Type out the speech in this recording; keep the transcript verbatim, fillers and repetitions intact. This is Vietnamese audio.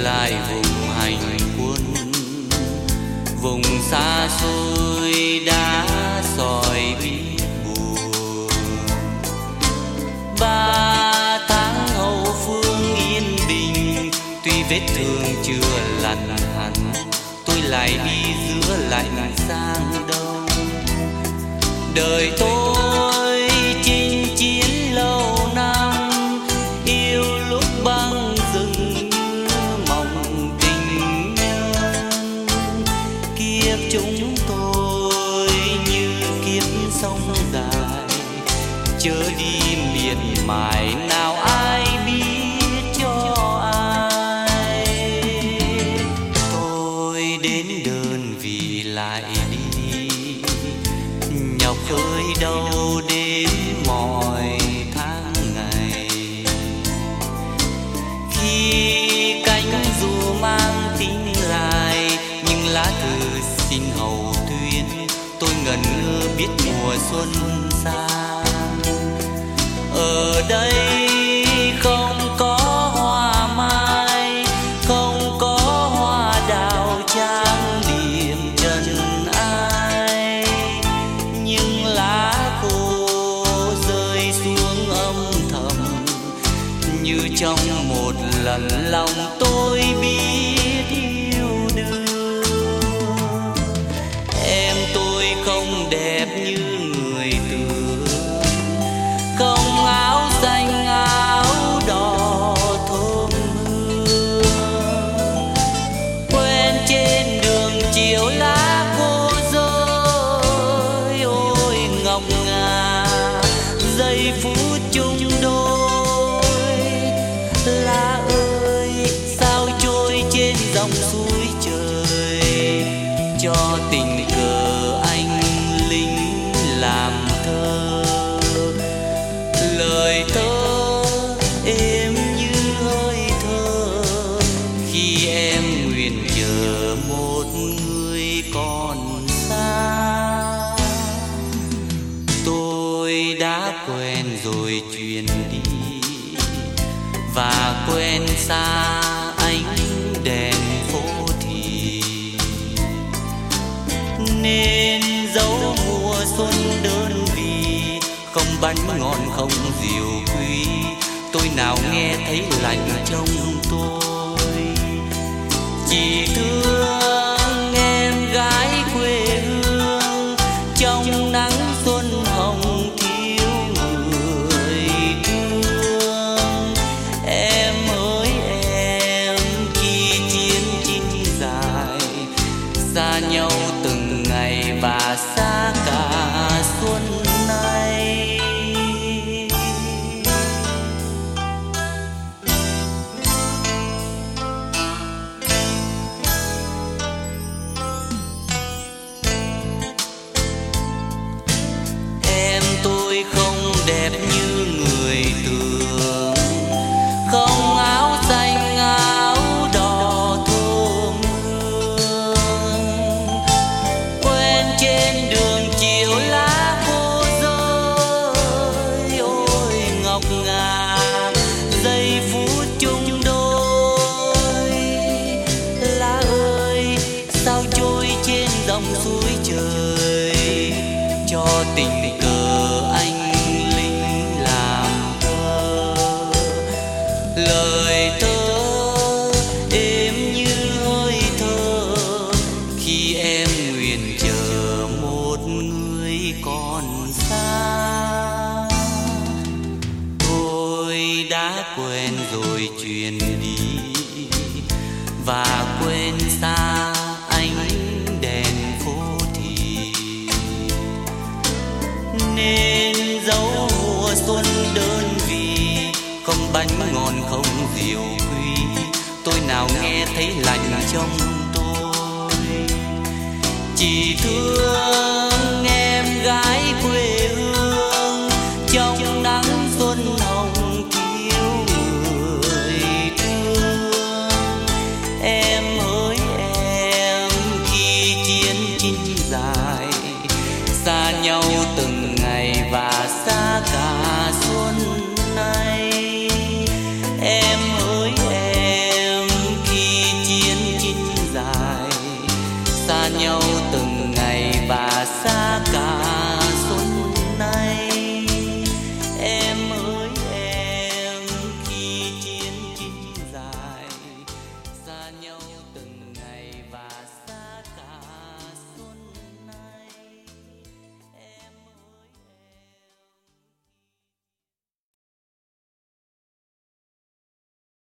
lại vùng hành quân, vùng xa xôi đã sỏi biết buồn. Ba tháng hậu phương yên bình, tuy vết thương chưa lành hẳn, tôi lại đi giữa lạnh sang đông. Đời tôi chinh chiến lâu năm, yêu lúc băng rừng như mộng tình nhân. Kiếp chúng tôi như kiếp sông dài, chớ đi miệt mài nào ai biết cho ai. Tôi đến đơn vị lại đi, nhọc khơi đâu đến mọi tháng ngày. Khi cánh dù mang tin lại, nhưng lá thư xin hậu tuyên, tôi ngẩn ngơ biết mùa xuân xa. Ở đây không có hoa mai, không có hoa đào trang điểm trần ai, nhưng lá khô rơi xuống âm thầm, như trong một lần lòng tôi biết yêu đương. Em tôi không đẹp như người tưởng, không áo xanh áo đỏ thơm hương. Quen trên đường chiều lá khô rơi, ôi ngọc ngà giây phút chung đôi. Lá ơi sao trôi trên dòng suối trời, cho tình cờ anh lính làm thơ. Lời thơ êm như hơi thở, khi em nguyện chờ một người còn xa. Tôi đã quen rồi chuyện đi, và quen xa ánh đèn phố thì, nên dấu mùa xuân đơn vì không bánh ngon không rượu quý. Tôi nào nghe thấy lạnh trong tôi, chỉ thương em gái quê hương, trong nắng xuân hồng thiếu người thương. Em ơi em, khi chiến chinh dài, xa nhau từng ngày và xa cả xuân nay. Em tôi không đẹp như người tưởng, không áo xanh áo đỏ thơm hương. Quen trên đường chiều lá khô rơi, ôi ngọc ngà giây phút chung đôi. Lá ơi sao trôi trên dòng suối trời, cho tình cờ anh lính làm thơ. Lời thơ êm như hơi thở, khi em nguyện chờ một người còn xa. Tôi đã quen rồi chuyện đi, và quên xa ánh đèn phố thì, nên dấu mùa xuân đơn vì không bánh ngon không rượu quý. Tôi nào nghe thấy lạnh trong tôi, chỉ thương